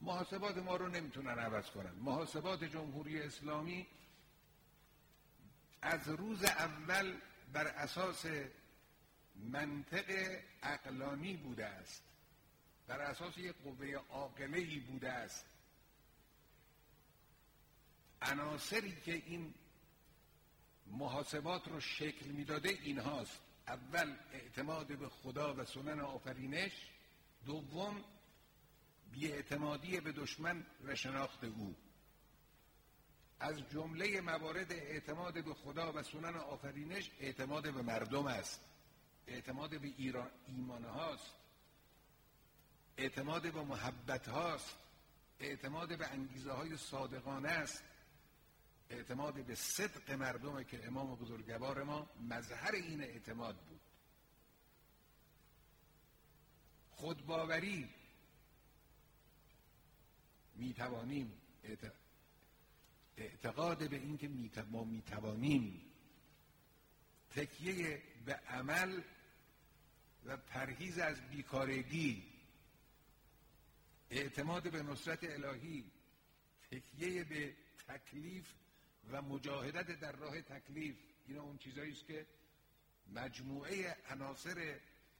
محاسبات ما رو نمیتونن عوض کنن. محاسبات جمهوری اسلامی از روز اول بر اساس منطق عقلانی بوده است، بر اساس یک قوه عاقله‌ای بوده است. عناصری که این محاسبات رو شکل میداده این هاست: اول اعتماد به خدا و سنن آفرینش، دوم بی‌اعتمادی به دشمن و شناخت او. از جمله موارد اعتماد به خدا و سنن آفرینش اعتماد به مردم است، اعتماد به ایمان هاست، اعتماد به محبت هاست، اعتماد به انگیزه های صادقانه است، اعتماد به صدق مردمه که امام بزرگوار ما مظهر این اعتماد بود. خودباوری میتوانیم، اعتقاد به این که ما میتوانیم، تکیه به عمل و پرهیز از بیکارگی، اعتماد به نصرت الهی، تکیه به تکلیف و مجاهدت در راه تکلیف، اینا اون چیزایی است که مجموعه عناصر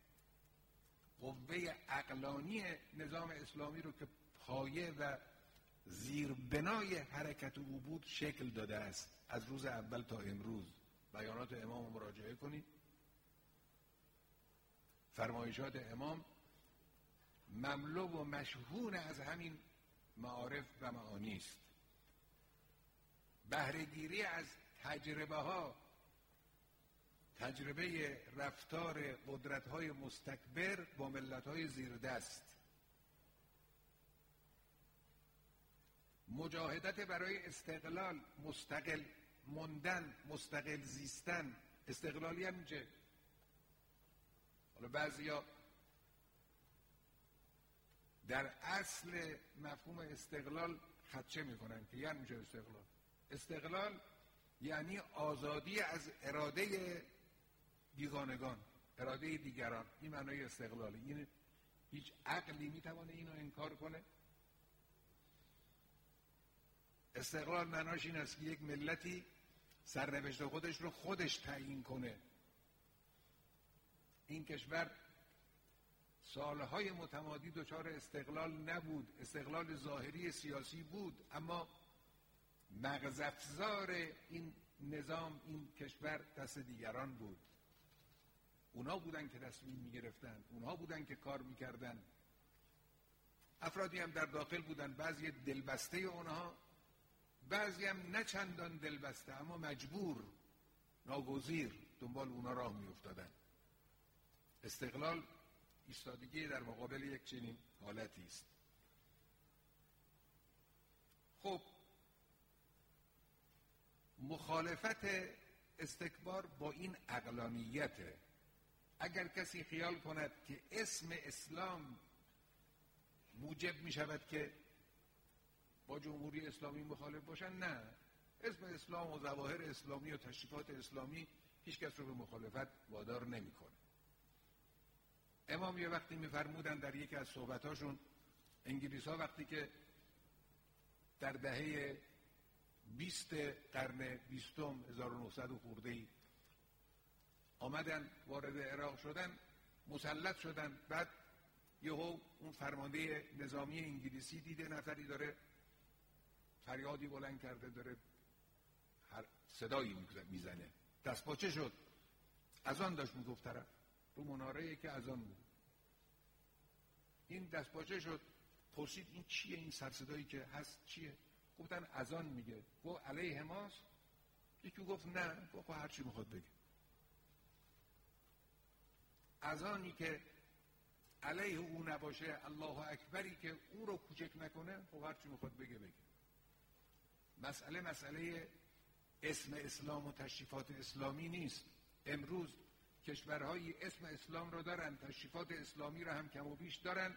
قوه عقلانی نظام اسلامی رو که پایه و زیربنای حرکت او بود شکل داده است. از روز اول تا امروز بیانات امام رو مراجعه کنید. فرمایشات امام مملو و مشحون از همین معارف و معانی است. بهره‌گیری از تجربه ها، تجربه رفتار قدرت‌های مستکبر با ملت‌های زیردست، مجاهدت برای استقلال، مستقل موندن، مستقل زیستن. استقلالی هم میشه. حالا بعضیا در اصل مفهوم استقلال خدشه میکنن که یعنی میشه استقلال. استقلال یعنی آزادی از اراده بیگانگان، اراده دیگران. این معنای استقلاله. این هیچ عقلی میتونه اینو انکار کنه؟ استقلال معناش این است که یک ملتی سرنوشت خودش رو خودش تعیین کنه. این کشور سالهای متمادی دچار استقلال نبود، استقلال ظاهری سیاسی بود، اما مغزافزار این نظام، این کشور دست دیگران بود. اونا بودن که تصمیم میگرفتن، اونها بودن که کار میکردن. افرادی هم در داخل بودن، بعضی دلبسته اونها، بعضی هم نه چندان دلبسته اما مجبور، ناگزیر دنبال اونا راه میافتادن. استقلال ایستادگی در مقابل یک چنین حالتی است. خب مخالفت استکبار با این عقلانیته. اگر کسی خیال کند که اسم اسلام موجب می شود که با جمهوری اسلامی مخالف باشن، نه. اسم اسلام و ظواهر اسلامی و تشریفات اسلامی هیچ کس رو به مخالفت وادار نمی‌کنه. امام یه وقتی می‌فرمودن در یکی از صحبتاشون، انگلیس‌ها وقتی که در دهه 20 قرن 20 1900 خورده‌ای آمدن وارد عراق شدن، مسلط شدن، بعد یهو اون فرمانده نظامی انگلیسی دیده نفری داره فریادی بلند کرده، داره هر صدایی میزنه، دستپاچه شد. اذان داشت میگفت طرف رو مناره‌ای که اذان بود. این دستپاچه شد، پرسید این چیه، این سرصدایی که هست چیه؟ گفتن اذان میگه. گفت علیه ماست؟ یکی گفت نه. گفت هر چی میخواد بگه. اذانی که علیه او نباشه، الله اکبری که او رو کوچک نکنه، خب هر چی میخواد بگه. مسئله اسم اسلام و تشریفات اسلامی نیست. امروز کشورهایی اسم اسلام رو دارن، تشریفات اسلامی رو هم کم و بیش دارن،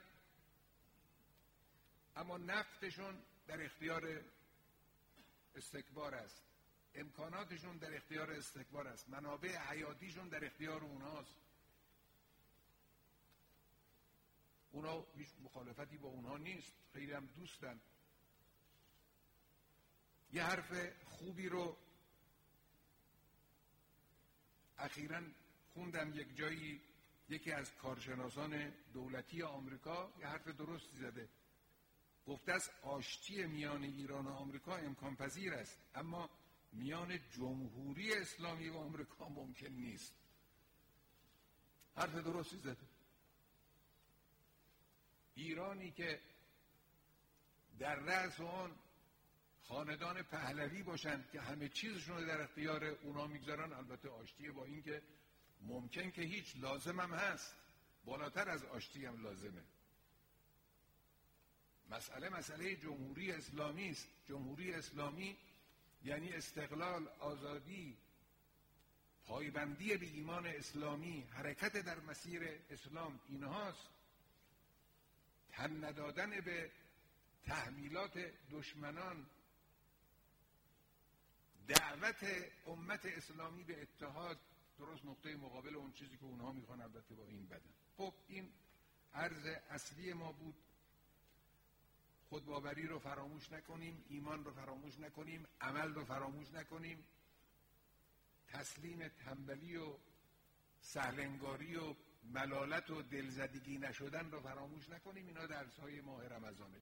اما نفتشون در اختیار استکبار است، امکاناتشون در اختیار استکبار است، منابع حیاتیشون در اختیار اونهاست. اونا هیچ مخالفتی با اونها نیست، خیلی هم دوستن. یه حرف خوبی رو اخیراً خوندم یک جایی، یکی از کارشناسان دولتی آمریکا یه حرف درستی زده. گفته است آشتی میان ایران و آمریکا امکان پذیر است، اما میان جمهوری اسلامی و آمریکا ممکن نیست. حرف درستی زده. ایرانی که در رأس آن خاندان پهلوی باشند که همه چیزشون رو در اختیار اونا میگذارن، البته آشتی با این که ممکن که هیچ، لازم هم هست، بالاتر از آشتی هم لازمه. مسئله جمهوری اسلامی است. جمهوری اسلامی یعنی استقلال، آزادی، پایبندی به ایمان اسلامی، حرکت در مسیر اسلام، اینهاست. تن ندادن به تحمیلات دشمنان، دعوت امت اسلامی به اتحاد، درست نقطه مقابل اون چیزی که اونها میخوان، البته با این بدن. خب این عرض اصلی ما بود. خودباوری رو فراموش نکنیم، ایمان رو فراموش نکنیم، عمل رو فراموش نکنیم، تسلیم تنبلی و سهلنگاری و ملالت و دلزدگی نشدن رو فراموش نکنیم. اینا درس‌های ماه رمضانه.